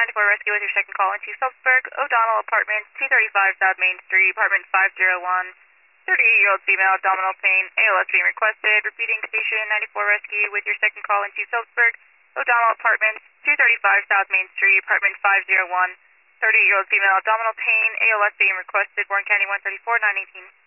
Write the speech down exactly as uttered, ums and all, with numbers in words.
ninety-four Rescue with your second call into Phillipsburg, O'Donnell Apartments, two thirty-five South Main Street, apartment five oh one. thirty-eight-year-old female, abdominal pain, A L S being requested. Repeating station ninety-four Rescue with your second call into Phillipsburg, O'Donnell Apartments, two thirty-five South Main Street, apartment five oh one. thirty-eight-year-old female, abdominal pain, A L S being requested. Warren County one thirty-four, nine eighteen.